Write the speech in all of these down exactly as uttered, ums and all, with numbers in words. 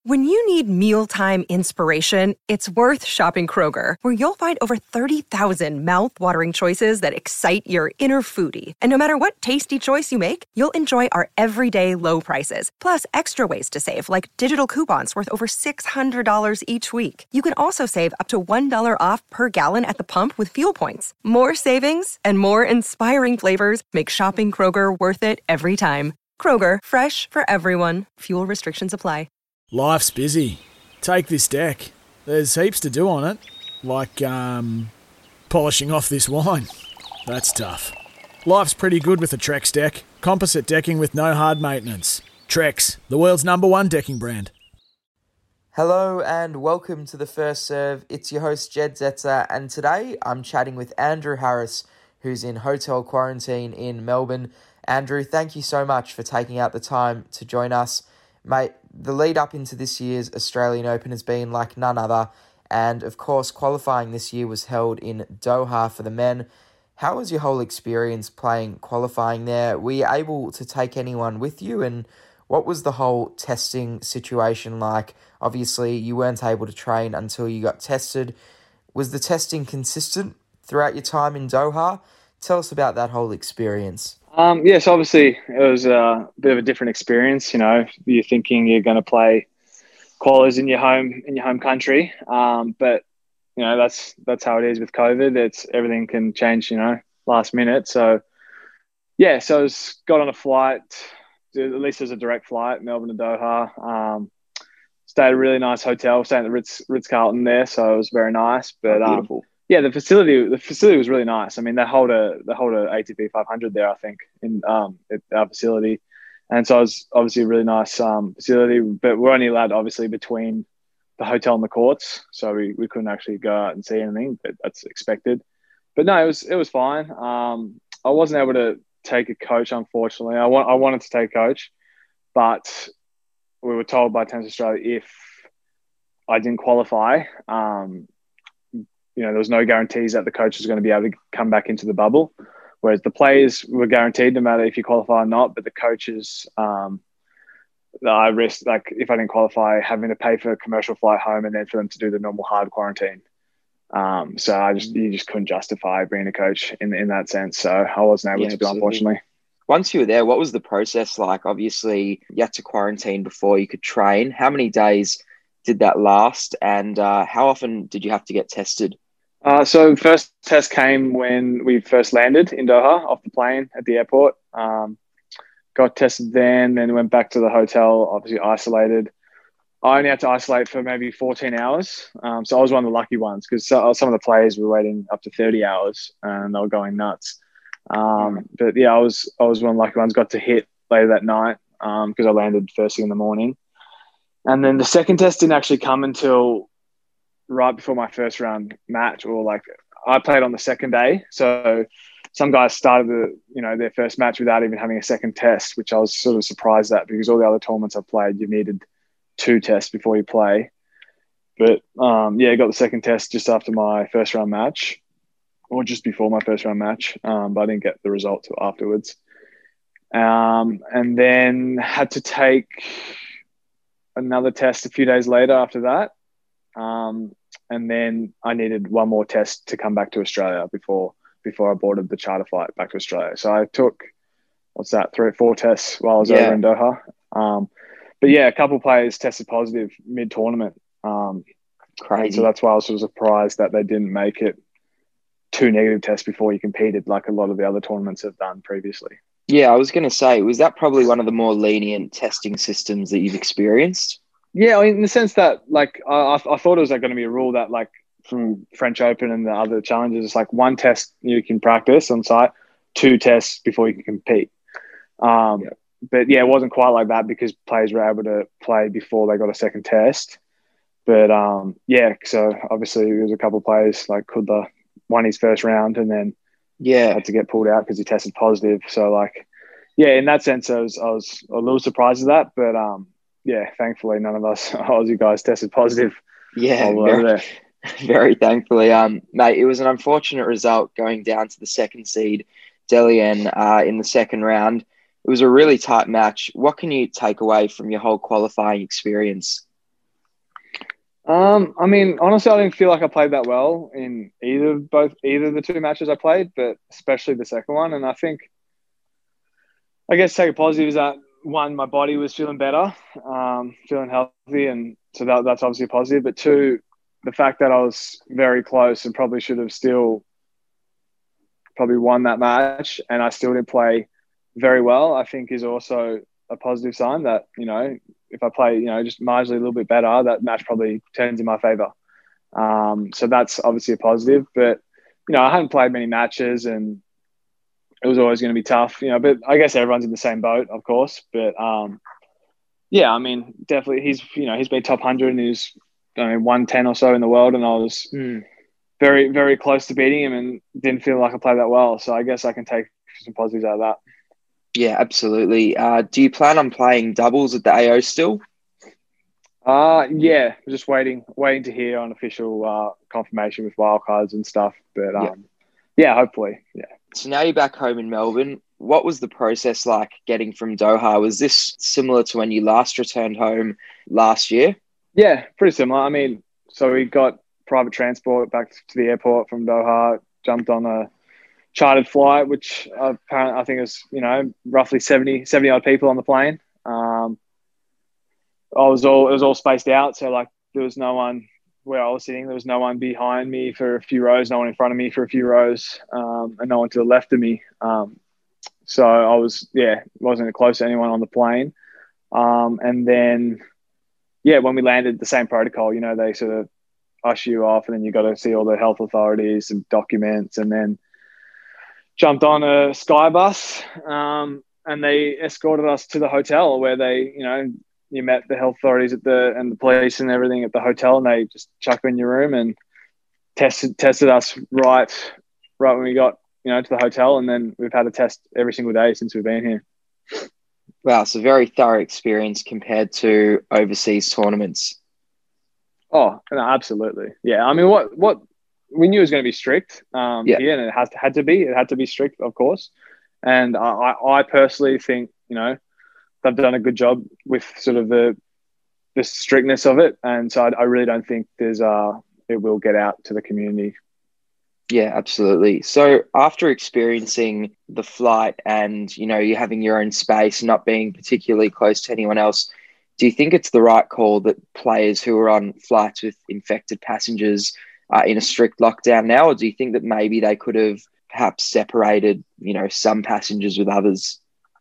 When you need mealtime inspiration, it's worth shopping Kroger, where you'll find over thirty thousand mouth-watering choices that excite your inner foodie. And no matter what tasty choice you make, you'll enjoy our everyday low prices, plus extra ways to save, like digital coupons worth over six hundred dollars each week. You can also save up to one dollar off per gallon at the pump with fuel points. More savings and more inspiring flavors make shopping Kroger worth it every time. Kroger, fresh for everyone. Fuel restrictions apply. Life's busy. Take this deck. There's heaps to do on it, like um, polishing off this wine. That's tough. Life's pretty good with a Trex deck. Composite decking with no hard maintenance. Trex, the world's number one decking brand. Hello and welcome to The First Serve. It's your host Jed Zetzer, and today I'm chatting with Andrew Harris, who's in hotel quarantine in Melbourne. Andrew, thank you so much for taking out the time to join us. Mate, the lead up into this year's Australian Open has been like none other, and of course qualifying this year was held in Doha for the men. How was your whole experience playing qualifying there? Were you able to take anyone with you, and what was the whole testing situation like? Obviously you weren't able to train until you got tested. Was the testing consistent throughout your time in Doha? Tell us about that whole experience. Um, yes, obviously it was a bit of a different experience. You know, you're thinking you're going to play qualies in your home in your home country, um, but you know that's that's how it is with COVID. It's everything can change. You know, last minute. So yeah, so I was, got on a flight. At least it was a direct flight, Melbourne to Doha. Um, stayed at a really nice hotel, stayed at the Ritz Ritz Carlton there, so it was very nice. But oh, beautiful. Um, Yeah, the facility the facility was really nice. I mean, they hold a they hold a A T P five hundred there, I think, in um at our facility, and so it was obviously a really nice um facility. But we're only allowed obviously between the hotel and the courts, so we, we couldn't actually go out and see anything. But that's expected. But no, it was it was fine. Um, I wasn't able to take a coach, unfortunately. I want I wanted to take a coach, but we were told by Tennis Australia if I didn't qualify, um. You know, there was no guarantees that the coach was going to be able to come back into the bubble, whereas the players were guaranteed no matter if you qualify or not. But the coaches, um, I risked, like, if I didn't qualify, having to pay for a commercial flight home and then for them to do the normal hard quarantine. Um, so I just, you just couldn't justify being a coach in in that sense. So I wasn't able yeah, to do, unfortunately. Once you were there, what was the process like? Obviously, you had to quarantine before you could train. How many days did that last? And uh, how often did you have to get tested? Uh, so first test came when we first landed in Doha off the plane at the airport. Um, got tested then, then went back to the hotel, obviously isolated. I only had to isolate for maybe fourteen hours. Um, so I was one of the lucky ones because so, some of the players were waiting up to thirty hours and they were going nuts. Um, but yeah, I was I was one of the lucky ones, got to hit later that night because um, I landed first thing in the morning. And then the second test didn't actually come until right before my first round match, or like I played on the second day. So some guys started the, you know, their first match without even having a second test, which I was sort of surprised at because all the other tournaments I played, you needed two tests before you play. But um, yeah, I got the second test just after my first round match or just before my first round match. Um, but I didn't get the result till afterwards. Um, and then had to take another test a few days later after that. Um, and then I needed one more test to come back to Australia before before I boarded the charter flight back to Australia. So I took, what's that, three or four tests while I was yeah. over in Doha. Um, but yeah, a couple of players tested positive mid-tournament. Um, Crazy. So that's why I was sort of surprised that they didn't make it two negative tests before you competed like a lot of the other tournaments have done previously. Yeah, I was going to say, was that probably one of the more lenient testing systems that you've experienced? Yeah, in the sense that, like, I, I thought it was like, going to be a rule that, like, from French Open and the other challenges, it's like one test you can practice on site, two tests before you can compete. Um, yeah. But, yeah, it wasn't quite like that because players were able to play before they got a second test. But, um, yeah, so obviously there was a couple of players, like, Kudla won his first round and then yeah had to get pulled out because he tested positive. So, like, yeah, in that sense, I was, I was a little surprised at that. But, um, yeah, thankfully, none of us Aussie guys tested positive. Yeah, very, very thankfully. Um, mate, it was an unfortunate result going down to the second seed, Delian, uh, in the second round. It was a really tight match. What can you take away from your whole qualifying experience? Um, I mean, honestly, I didn't feel like I played that well in either both either of the two matches I played, but especially the second one. And I think, I guess, take a positive is that one, my body was feeling better, um, feeling healthy, and so that that's obviously a positive. But two, the fact that I was very close and probably should have still probably won that match, and I still didn't play very well, I think is also a positive sign that, you know, if I play, you know, just marginally a little bit better, that match probably turns in my favour. Um, so that's obviously a positive. But, you know, I hadn't played many matches and it was always going to be tough, you know, but I guess everyone's in the same boat, of course. But, um, yeah, I mean, definitely he's, you know, he's been top one hundred and he's, I mean, one ten or so in the world, and I was Mm. very, very close to beating him and didn't feel like I played that well. So I guess I can take some positives out of that. Yeah, absolutely. Uh, do you plan on playing doubles at the A O still? Uh yeah, just waiting, waiting to hear on official uh, confirmation with wildcards and stuff. But Yeah. um, yeah, hopefully, yeah. So now you're back home in Melbourne. What was the process like getting from Doha? Was this similar to when you last returned home last year? Yeah, pretty similar. I mean, so we got private transport back to the airport from Doha, jumped on a chartered flight, which apparently I think is, you know, roughly seventy, seventy odd people on the plane. Um, I was all, it was all spaced out. So like there was no one where I was sitting. There was no one behind me for a few rows, no one in front of me for a few rows, um, and no one to the left of me. Um, so I was, yeah, wasn't close to anyone on the plane. Um, and then, yeah, when we landed, the same protocol, you know, they sort of usher you off and then you got to see all the health authorities and documents, and then jumped on a Sky bus, um, and they escorted us to the hotel where they, you know, you met the health authorities at the and the police and everything at the hotel, and they just chuck you in your room and tested tested us right right when we got, you know, to the hotel, and then we've had a test every single day since we've been here. Wow, it's a very thorough experience compared to overseas tournaments. Oh, no, absolutely, yeah. I mean, what what we knew it was going to be strict um, Yeah. here, and it has to, had to be. It had to be strict, of course. And I, I personally think, you know, they've done a good job with sort of the the strictness of it, and so I, I really don't think there's uh it will get out to the community. Yeah, absolutely. So after experiencing the flight and, you know, you having your own space, not being particularly close to anyone else, do you think it's the right call that players who are on flights with infected passengers are in a strict lockdown now? Or do you think that maybe they could have perhaps separated, you know, some passengers with others?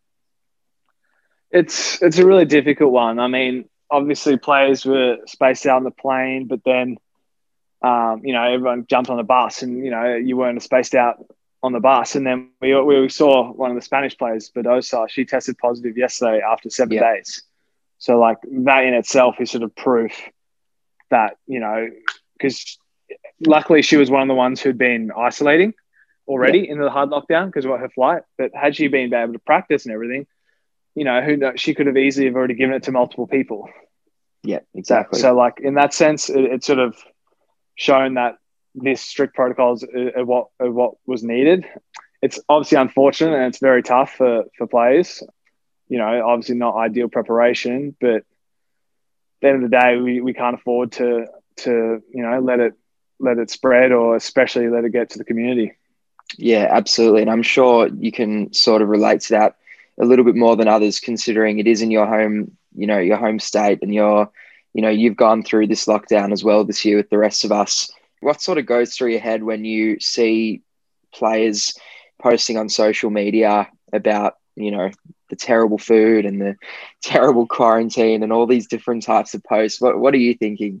It's it's a really difficult one. I mean, obviously players were spaced out on the plane, but then um, you know, everyone jumped on the bus, and you know, you weren't spaced out on the bus. And then we we saw one of the Spanish players, Badosa. She tested positive yesterday after seven Yeah. days. So like that in itself is sort of proof that, you know, because luckily she was one of the ones who'd been isolating already Yeah. in the hard lockdown because of her flight. But had she been able to practice and everything, you know, who knows, she could have easily have already given it to multiple people. Yeah, exactly. So like in that sense, it, it sort of shown that this strict protocols are what are what was needed. It's obviously unfortunate and it's very tough for, for players. You know, obviously not ideal preparation, but at the end of the day, we, we can't afford to to you know let it let it spread, or especially let it get to the community. Yeah, absolutely. And I'm sure you can sort of relate to that a little bit more than others, considering it is in your home, you know, your home state, and you're, you know, you've gone through this lockdown as well this year with the rest of us. What sort of goes through your head when you see players posting on social media about, you know, the terrible food and the terrible quarantine and all these different types of posts? What What are you thinking?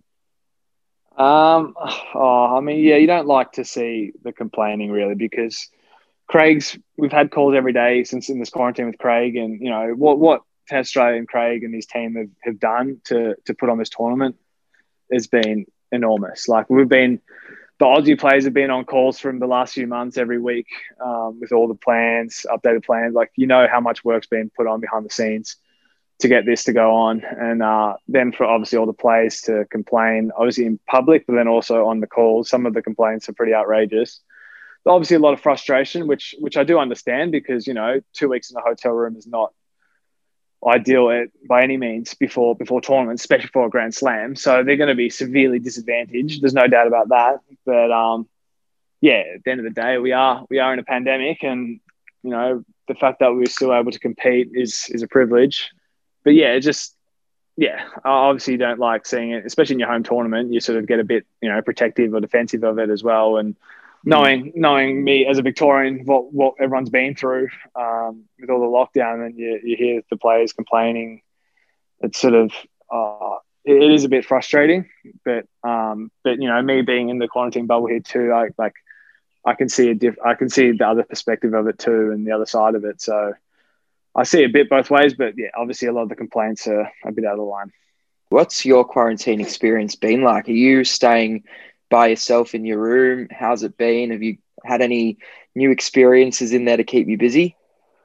Um, oh, I mean, yeah, you don't like to see the complaining really, because Craig's, we've had calls every day since in this quarantine with Craig, and you know what what Tennis Australia and Craig and his team have, have done to to put on this tournament has been enormous. Like we've been, the Aussie players have been on calls from the last few months every week um, with all the plans, updated plans. Like, you know how much work's been put on behind the scenes to get this to go on, and uh, then for obviously all the players to complain, obviously in public, but then also on the calls. Some of the complaints are pretty outrageous. Obviously a lot of frustration, which which I do understand, because, you know, two weeks in a hotel room is not ideal at, by any means before before tournaments, especially for a Grand Slam. So they're going to be severely disadvantaged. There's no doubt about that. But um, yeah, at the end of the day, we are we are in a pandemic, and you know the fact that we're still able to compete is is a privilege. But yeah, it just yeah, I obviously don't like seeing it, especially in your home tournament. You sort of get a bit you know protective or defensive of it as well, and knowing knowing me as a Victorian, what, what everyone's been through um, with all the lockdown, and you, you hear the players complaining, it's sort of uh, it, it is a bit frustrating. But um, but you know, me being in the quarantine bubble here too, I like I can see a diff- I can see the other perspective of it too, and the other side of it. So I see a bit both ways. But yeah, obviously a lot of the complaints are a bit out of line. What's your quarantine experience been like? Are you staying by yourself in your room? How's it been? Have you had any new experiences in there to keep you busy?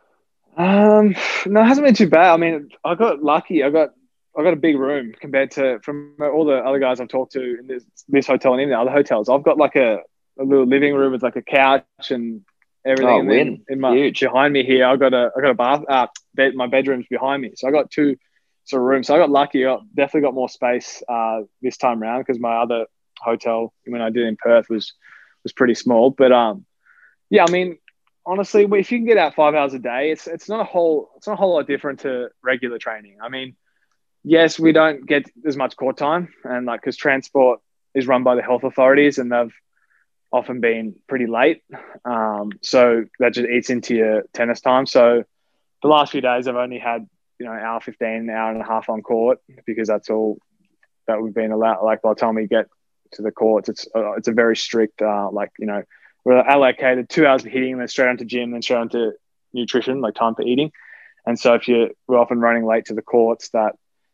Um, no, it hasn't been too bad. I mean, I got lucky. I got I got a big room compared to from all the other guys I've talked to in this, this hotel and even the other hotels. I've got like a, a little living room with like a couch and everything. Oh, and win. then in my Huge. behind me here, I got a I got a bath. Uh, bed. My bedroom's behind me, so I got two sort of rooms. So I got lucky. I got, definitely got more space uh, this time around because my other hotel when I did in Perth was was pretty small. But um, yeah, I mean, honestly, if you can get out five hours a day, it's it's not a whole it's not a whole lot different to regular training. I mean, yes, we don't get as much court time, and like because transport is run by the health authorities, and they've often been pretty late, um, so that just eats into your tennis time. So the last few days, I've only had you know hour fifteen, hour and a half on court because that's all that we've been allowed. Like by the time we get to the courts, it's uh, it's a very strict uh, like you know we're allocated two hours of hitting, then straight onto gym, then straight onto nutrition, like time for eating. And so if you we're often running late to the courts, that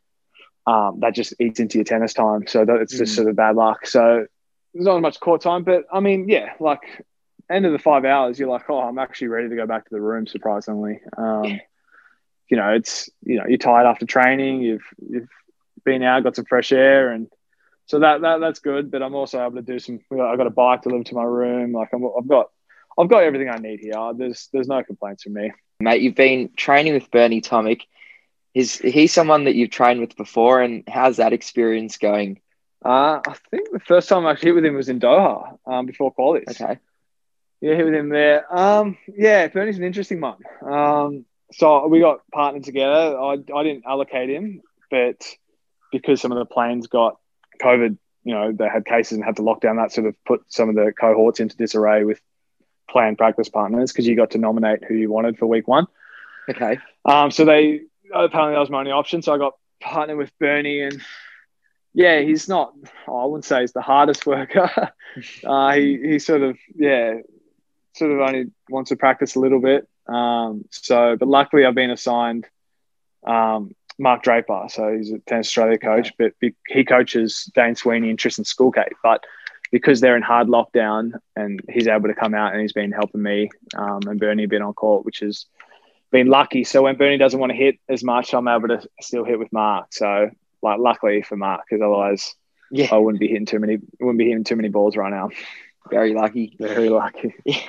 um, that just eats into your tennis time. So that, it's just mm. sort of bad luck. So there's not much court time, but I mean, yeah, like end of the five hours, you're like, oh, I'm actually ready to go back to the room. Surprisingly, um, yeah. you know, it's you know you're tired after training, you've you've been out, got some fresh air, and so that, that that's good. But I'm also able to do some. I've got a bike delivered to my room. Like I'm, I've got, I've got everything I need here. There's there's no complaints from me, mate. You've been training with Bernie Tomic. Is he someone that you've trained with before, and how's that experience going? Uh, I think the first time I actually hit with him was in Doha um, before qualies. Okay. Yeah, hit with him there. Um, yeah, Bernie's an interesting one. Um, so we got partnered together. I I didn't allocate him, but because some of the planes got COVID, you know, they had cases and had to lock down, that sort of put some of the cohorts into disarray with planned practice partners because you got to nominate who you wanted for week one. Okay. Um, so they, apparently that was my only option. So I got partnered with Bernie and yeah, he's not, oh, I wouldn't say he's the hardest worker. uh, he, he sort of, yeah, sort of only wants to practice a little bit. Um, so, but luckily I've been assigned, um, Mark Draper, so he's a Tennis Australia coach, but he coaches Dane Sweeney and Tristan Schoolgate. But because they're in hard lockdown and he's able to come out and he's been helping me um, and Bernie been on court, which has been lucky. So when Bernie doesn't want to hit as much, I'm able to still hit with Mark. So like luckily for Mark, because otherwise yeah. I wouldn't be hitting too many wouldn't be hitting too many balls right now. Very lucky. Very lucky.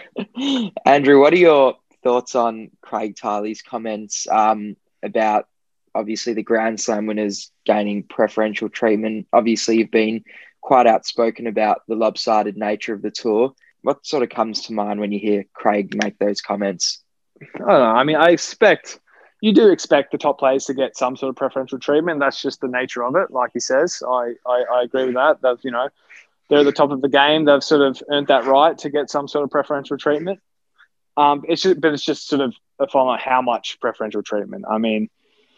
Andrew, what are your thoughts on Craig Tiley's comments um, about obviously the Grand Slam winners gaining preferential treatment? Obviously, you've been quite outspoken about the lopsided nature of the tour. What sort of comes to mind when you hear Craig make those comments? I don't know. I mean, I expect, you do expect the top players to get some sort of preferential treatment. That's just the nature of it, like he says. I, I, I agree with that. They've, you know, they're at the top of the game. They've sort of earned that right to get some sort of preferential treatment. Um, it's just, but it's just sort of a form of how much preferential treatment. I mean,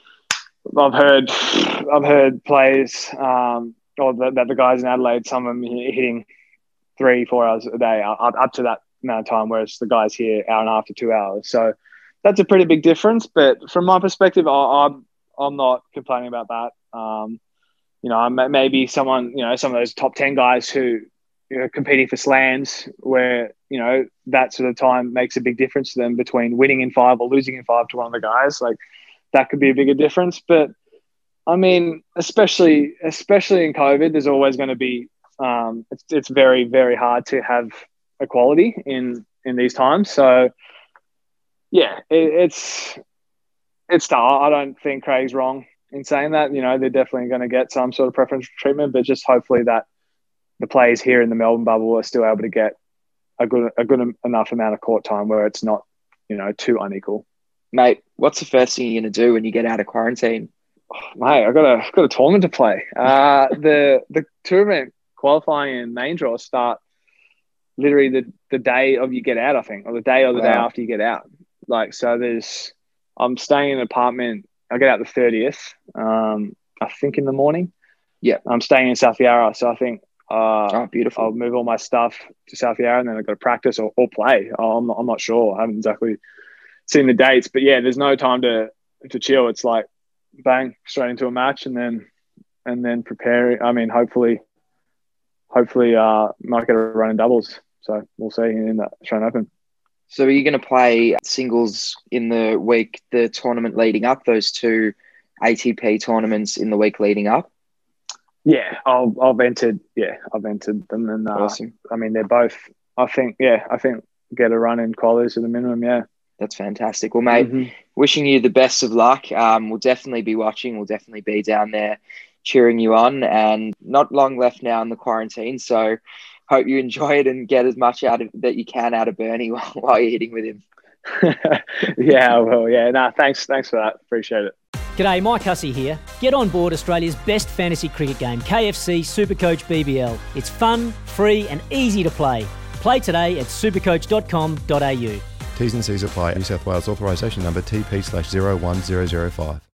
I've heard, I've heard players, um, or that the, the guys in Adelaide, some of them hitting three, four hours a day, up, up to that amount of time, whereas the guys here hour and a half to two hours. So that's a pretty big difference. But from my perspective, I, I'm I'm not complaining about that. Um, you know, maybe someone, you know, some of those top ten guys who you know, competing for slams, where you know that sort of time makes a big difference to them between winning in five or losing in five to one of the guys, like. That could be a bigger difference. But I mean, especially especially in COVID, there's always going to be um, it's it's very very hard to have equality in in these times. So yeah, it, it's it's tough. I don't think Craig's wrong in saying that. You know, they're definitely going to get some sort of preferential treatment, but just hopefully that the players here in the Melbourne bubble are still able to get a good a good enough amount of court time where it's not, you know, too unequal. Mate, what's the first thing you're going to do when you get out of quarantine? Oh, mate, I've got a I've got a tournament to play. Uh, the the tournament qualifying and main draws start literally the, the day of you get out, I think, or the day or the wow. day after you get out. Like, so there's, I'm staying in an apartment. I get out the thirtieth, um, I think in the morning. Yeah. I'm staying in South Yarra. So I think uh, oh, beautiful. I'll move all my stuff to South Yarra and then I've got to practice or, or play. I'm not, I'm not sure. I haven't exactly seen the dates, but yeah, there's no time to, to chill. It's like bang, straight into a match and then, and then preparing. I mean, hopefully, hopefully uh, might get a run in doubles. So we'll see in that Australian Open. So are you going to play singles in the week, the tournament leading up, those two A T P tournaments in the week leading up? Yeah, I'll, I've entered. Yeah, I've entered them. And uh, awesome. I mean, they're both, I think, yeah, I think get a run in qualies at the minimum, yeah. That's fantastic. Well, mate, mm-hmm. wishing you the best of luck. Um, we'll definitely be watching. We'll definitely be down there cheering you on, and not long left now in the quarantine. So hope you enjoy it and get as much out of that you can out of Bernie while, while you're hitting with him. Yeah, I will. Yeah, no, thanks, thanks for that. Appreciate it. G'day, Mike Hussey here. Get on board Australia's best fantasy cricket game, K F C Supercoach B B L. It's fun, free and easy to play. Play today at supercoach dot com dot a u. T's and C's apply. New South Wales authorisation number T P slash zero one zero zero five.